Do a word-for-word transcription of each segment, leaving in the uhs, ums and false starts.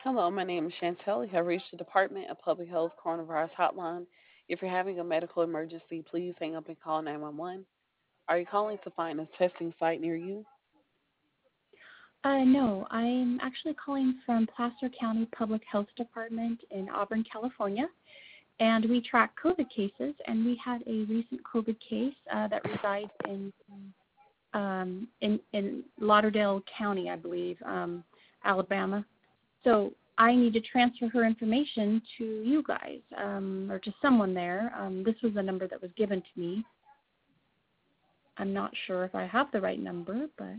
Hello, my name is Chantel. You have reached the Department of Public Health Coronavirus Hotline. If you're having a medical emergency, please hang up and call nine one one. Are you calling to find a testing site near you? Uh, no, I'm actually calling from Placer County Public Health Department in Auburn, California, and we track COVID cases. And we had a recent COVID case uh, that resides in um, in in Lauderdale County, I believe, um, Alabama. So I need to transfer her information to you guys um, or to someone there. Um, this was a number that was given to me. I'm not sure if I have the right number, but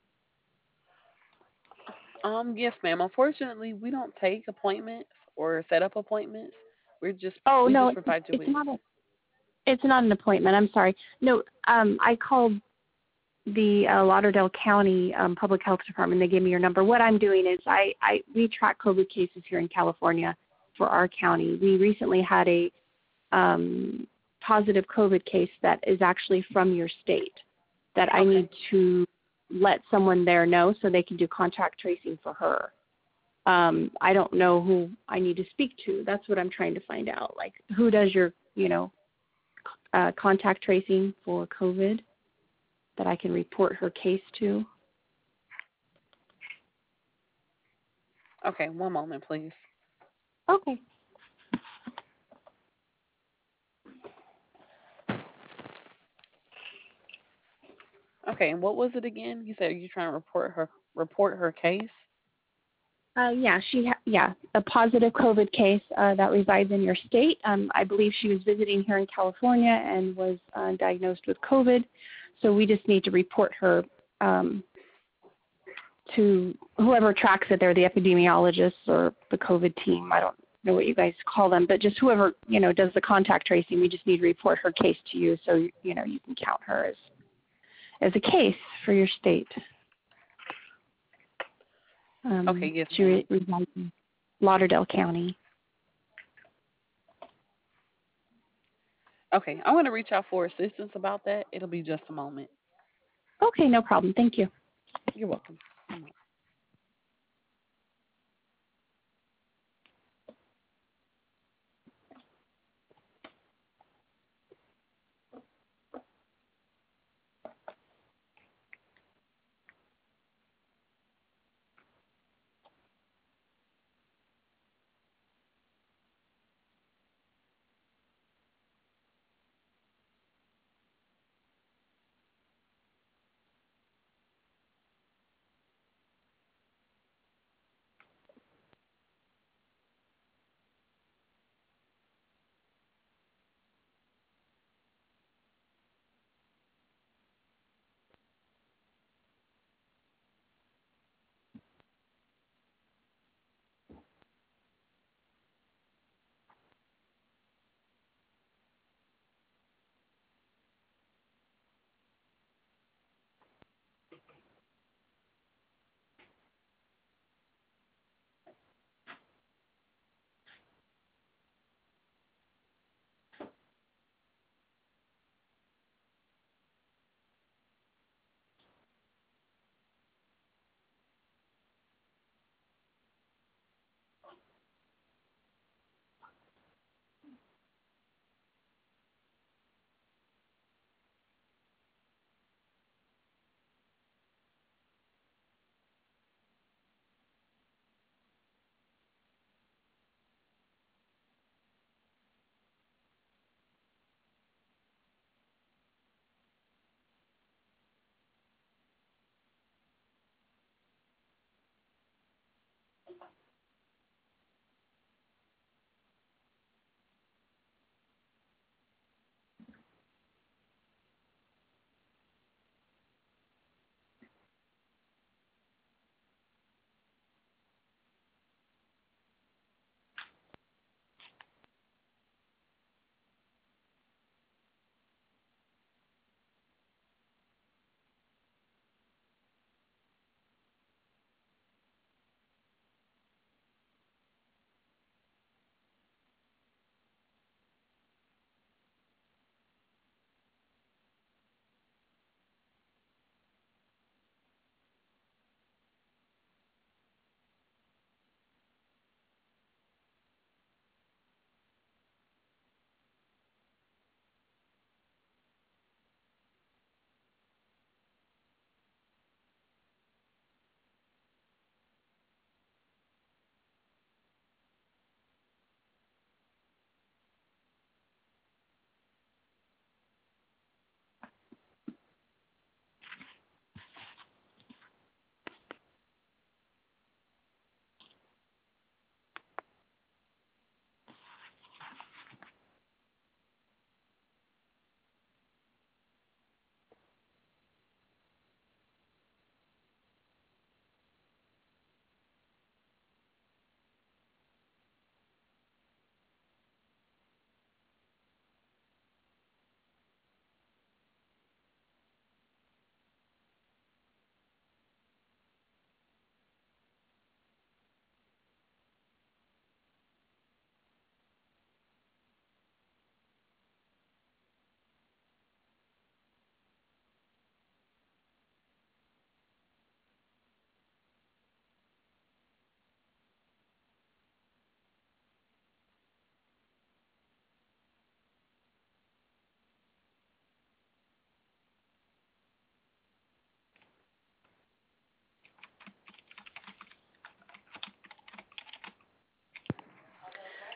Um, yes, ma'am. Unfortunately, we don't take appointments or set up appointments. We're just oh we no, just it's, provide you it's with. not a it's not an appointment. I'm sorry. No, um, I called the uh, Lauderdale County um, Public Health Department. They gave me your number. What I'm doing is I, I we track COVID cases here in California for our county. We recently had a um, positive COVID case that is actually from your state that I Okay. need to let someone there know so they can do contact tracing for her. Um, I don't know who I need to speak to. That's what I'm trying to find out. Like, who does your, you know, uh, contact tracing for COVID that I can report her case to? Okay. One moment, please. Okay. Okay. And what was it again? You said you're trying to report her report her case. Uh, yeah, she ha- yeah, a positive COVID case uh, that resides in your state. Um, I believe she was visiting here in California and was uh, diagnosed with COVID. So we just need to report her um, to whoever tracks it there, the epidemiologists or the COVID team. I don't know what you guys call them, but just whoever, you know, does the contact tracing. We just need to report her case to you so, you know, you can count her as, as a case for your state. Okay. Um, Yes, she ma'am. re- resides in Lauderdale County. Okay. I want to reach out for assistance about that. It'll be just a moment. Okay, no problem. Thank you. You're welcome. One moment.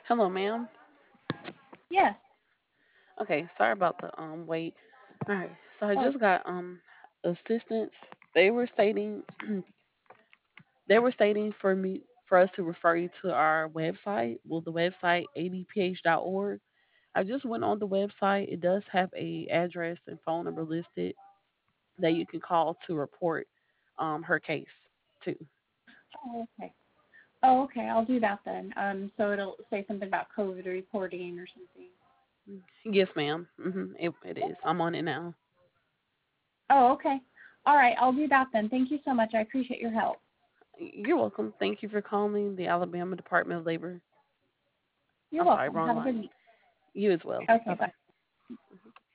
Hello, ma'am. Yes. Okay, sorry about the um wait. All right, so I Oh, just got um assistance. They were stating they were stating for me for us to refer you to our website. Well, the website a d p h dot org. I just went on the website. It does have a address and phone number listed that you can call to report um her case too. oh, okay. Oh, okay. I'll do that then. Um, so it'll say something about COVID reporting or something. Yes, ma'am. hmm It, it is. I'm on it now. Oh, okay. All right. I'll do that then. Thank you so much. I appreciate your help. You're welcome. Thank you for calling the Alabama Department of Labor. You're I'm sorry, welcome. wrong Have a good line. week. You as well. Bye Okay. Bye. bye.